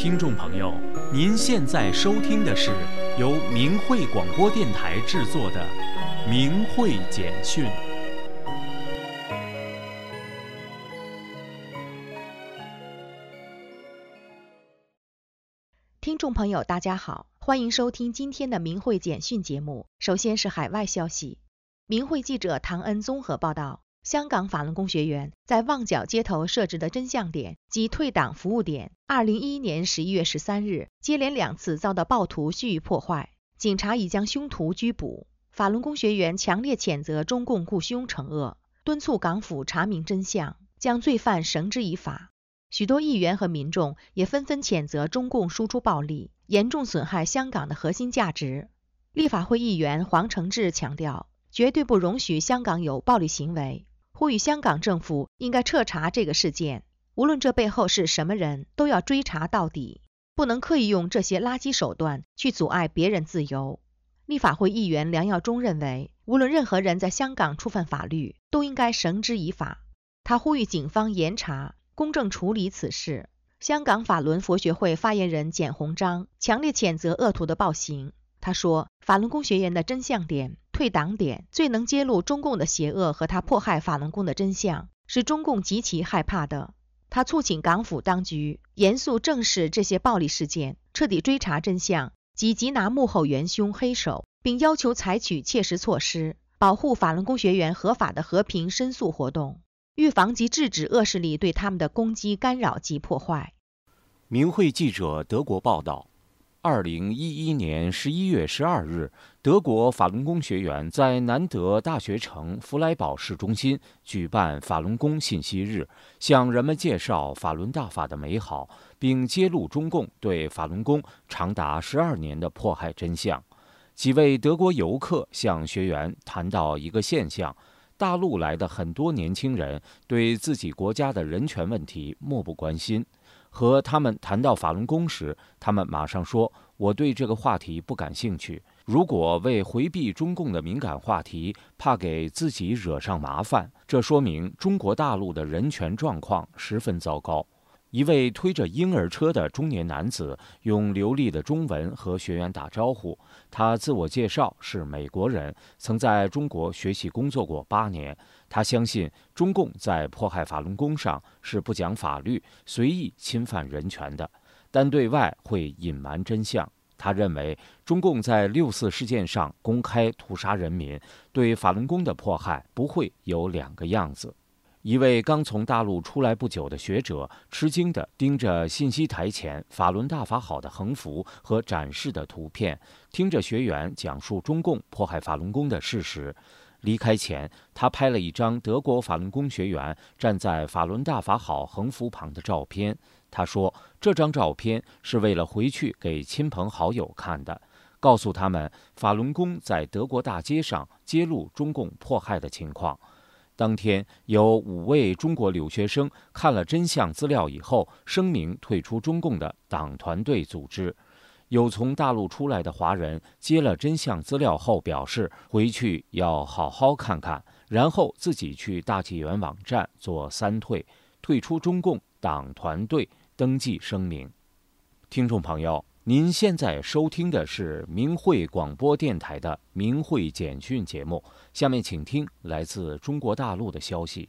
听众朋友，您现在收听的是由明慧广播电台制作的《明慧简讯》。 听众朋友，大家好，欢迎收听今天的明慧简讯节目。首先是海外消息，明慧记者唐恩综合报道。香港法轮功学员在旺角街头设置的真相点及退党服务点，2011年11月13日接连2次遭到暴徒蓄意破坏，警察已将凶徒拘捕。法轮功学员强烈谴责中共雇凶惩恶，敦促港府查明真相，将罪犯绳之以法。许多议员和民众也纷纷谴责中共输出暴力，严重损害香港的核心价值。立法会议员黄成智强调，绝对不容许香港有暴力行为，呼吁香港政府应该彻查这个事件，无论这背后是什么人，都要追查到底，不能刻意用这些垃圾手段去阻碍别人自由。立法会议员梁耀忠认为，无论任何人在香港触犯法律，都应该绳之以法。他呼吁警方严查，公正处理此事。香港法轮佛学会发言人简宏章强烈谴责恶徒的暴行。他说，法轮功学员的真相点、退党点最能揭露中共的邪恶和他迫害法轮功的真相，是中共极其害怕的。他促请港府当局严肃正视这些暴力事件，彻底追查真相及缉拿幕后元凶黑手，并要求采取切实措施，保护法轮功学员合法的和平申诉活动，预防及制止恶势力对他们的攻击、干扰及破坏。 明慧记者德国报道，2011年11月12日，德国法轮功学员在南德大学城弗莱堡市中心举办法轮功信息日，向人们介绍法轮大法的美好，并揭露中共对法轮功长达12年的迫害真相。几位德国游客向学员谈到一个现象：大陆来的很多年轻人对自己国家的人权问题漠不关心。和他们谈到法轮功时，他们马上说，我对这个话题不感兴趣。如果为回避中共的敏感话题，怕给自己惹上麻烦，这说明中国大陆的人权状况十分糟糕。一位推着婴儿车的中年男子用流利的中文和学员打招呼。他自我介绍是美国人，曾在中国学习工作过8年。他相信中共在迫害法轮功上是不讲法律、随意侵犯人权的，但对外会隐瞒真相。他认为中共在6·4事件上公开屠杀人民，对法轮功的迫害不会有2个样子。一位刚从大陆出来不久的学者吃惊地盯着信息台前法轮大法好的横幅和展示的图片，听着学员讲述中共迫害法轮功的事实。离开前，他拍了一张德国法轮功学员站在法轮大法好横幅旁的照片。他说，这张照片是为了回去给亲朋好友看的，告诉他们法轮功在德国大街上揭露中共迫害的情况。当天，有5位中国留学生看了真相资料以后，声明退出中共的党团队组织。有从大陆出来的华人接了真相资料后表示，回去要好好看看，然后自己去大纪元网站做3退，退出中共党团队，登记声明。听众朋友，您现在收听的是明慧广播电台的明慧简讯节目，下面请听来自中国大陆的消息。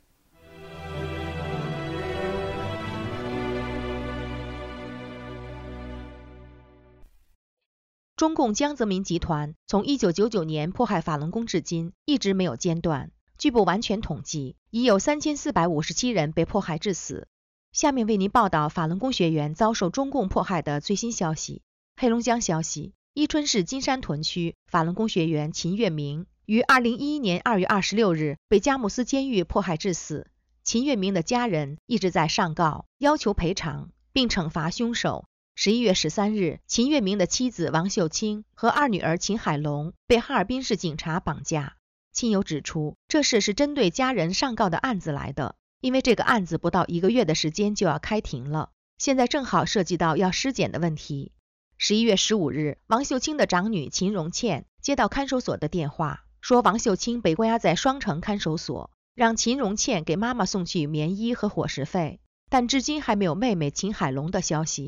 中共江泽民集团从1999年迫害法轮功至今，一直没有间断。据不完全统计，已有3457人被迫害致死。下面为您报道法轮功学员遭受中共迫害的最新消息。黑龙江消息，伊春市金山屯区法轮功学员秦月明于2011年2月26日被佳木斯监狱迫害致死。秦月明的家人一直在上告，要求赔偿，并惩罚凶手。11月13日，秦月明的妻子王秀清和2女儿秦海龙被哈尔滨市警察绑架。亲友指出，这事是针对家人上告的案子来的，因为这个案子不到1个月的时间就要开庭了，现在正好涉及到要尸检的问题。11月15日，王秀清的长女秦荣倩接到看守所的电话，说王秀清被关押在双城看守所，让秦荣倩给妈妈送去棉衣和伙食费，但至今还没有妹妹秦海龙的消息。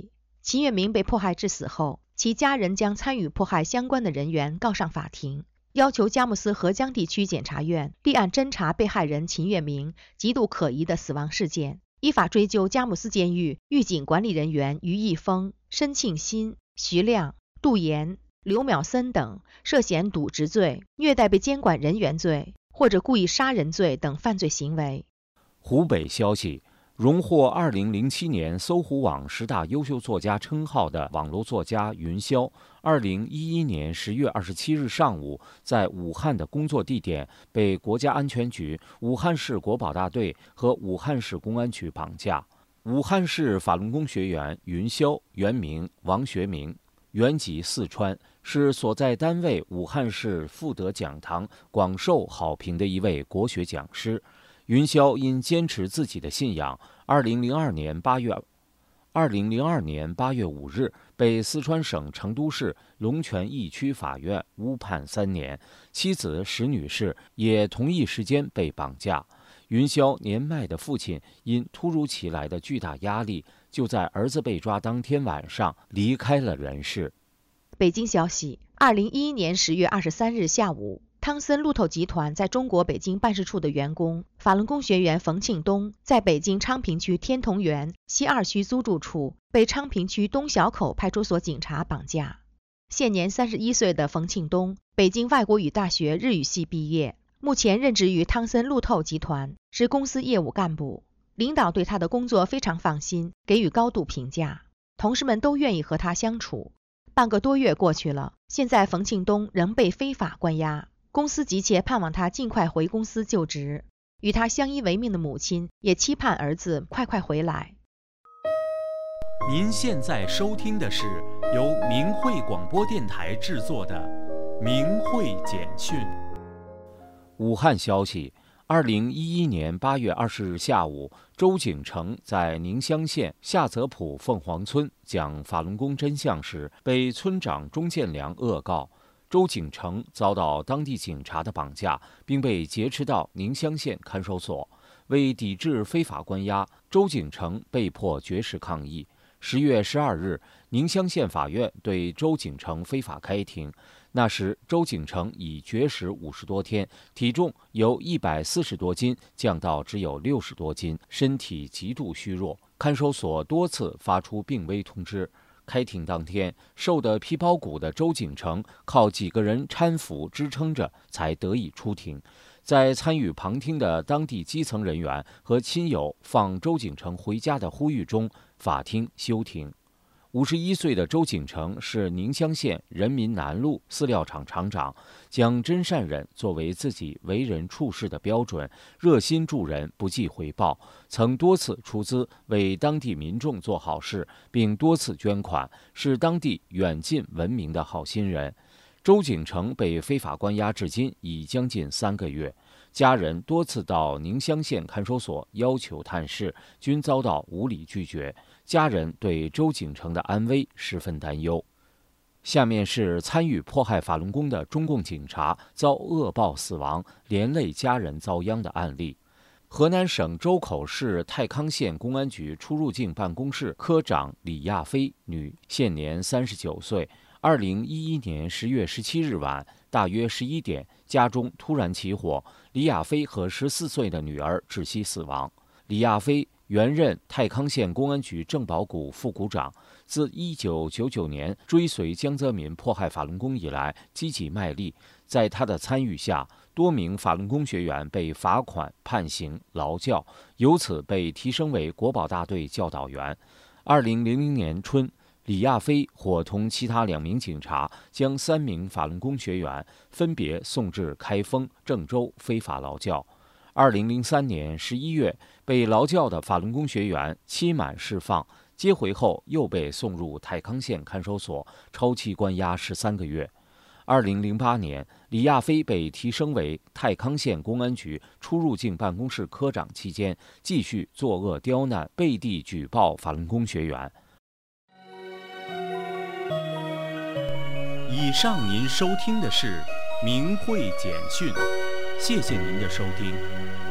秦月明被迫害致死后，其家人将参与迫害相关的人员告上法庭，要求佳木斯合江地区检察院立案侦查被害人秦月明极度可疑的死亡事件，依法追究佳木斯监狱狱警管理人员于义峰、申庆新、徐亮、杜岩、刘淼森等涉嫌渎职罪、虐待被监管人员罪或者故意杀人罪等犯罪行为。 湖北消息，荣获2007年搜狐网10大优秀作家称号的网络作家云霄，2011年10月27日上午，在武汉的工作地点被国家安全局、武汉市国保大队和武汉市公安局绑架。武汉市法轮功学员云霄，原名王学明，原籍四川，是所在单位武汉市富德讲堂广受好评的一位国学讲师。云霄因坚持自己的信仰，2002年8月5日被四川省成都市龙泉驿区法院误判3年，妻子石女士也同一时间被绑架。云霄年迈的父亲因突如其来的巨大压力，就在儿子被抓当天晚上离开了人世。 北京消息，2011年10月23日下午，汤森路透集团在中国北京办事处的员工法轮功学员冯庆东，在北京昌平区天同园西2区租住处被昌平区东小口派出所警察绑架。现年31岁的冯庆东，北京外国语大学日语系毕业，目前任职于汤森路透集团，是公司业务干部。领导对他的工作非常放心，给予高度评价，同事们都愿意和他相处。半个多月过去了，现在冯庆东仍被非法关押，公司急切盼望他尽快回公司就职。与他相依为命的母亲也期盼儿子快快回来。 您现在收听的是由明慧广播电台制作的《明慧简讯》。 武汉消息，2011年8月20日下午，周景成在宁乡县下泽浦凤凰村讲法轮功真相时，被村长钟建良恶告。周景成遭到当地警察的绑架，并被劫持到宁乡县看守所。为抵制非法关押，周景成被迫绝食抗议。10月12日，宁乡县法院对周景成非法开庭。那时，周景成已绝食50多天，体重由140多斤降到只有60多斤，身体极度虚弱。看守所多次发出病危通知。开庭当天，瘦得皮包骨的周景成靠几个人搀扶支撑着，才得以出庭。在参与旁听的当地基层人员和亲友放周景成回家的呼吁中，法庭休庭。51岁的周景成是宁乡县人民南路饲料厂厂长，将真善忍作为自己为人处事的标准，热心助人，不计回报，曾多次出资为当地民众做好事，并多次捐款，是当地远近闻名的好心人。周景成被非法关押至今已将近3个月，家人多次到宁乡县看守所要求探视，均遭到无理拒绝。家人对周景成的安危十分担忧。下面是参与迫害法轮功的中共警察遭恶报死亡，连累家人遭殃的案例。河南省周口市太康县公安局出入境办公室科长李亚飞，女，现年39岁。2011年10月17日晚，大约11点，家中突然起火，李亚飞和14岁的女儿窒息死亡。李亚飞原任太康县公安局政保股副股长，自1999年追随江泽民迫害法轮功以来，积极卖力。在他的参与下，多名法轮功学员被罚款、判刑、劳教，由此被提升为国保大队教导员。2000年春，李亚飞伙同其他2名警察，将3名法轮功学员分别送至开封、郑州非法劳教。2003年11月，被劳教的法轮功学员期满释放，接回后又被送入太康县看守所，超期关押13个月。2008年，李亚飞被提升为太康县公安局出入境办公室科长期间，继续作恶刁难，背地举报法轮功学员。 以上您收听的是明慧简讯，谢谢您的收听。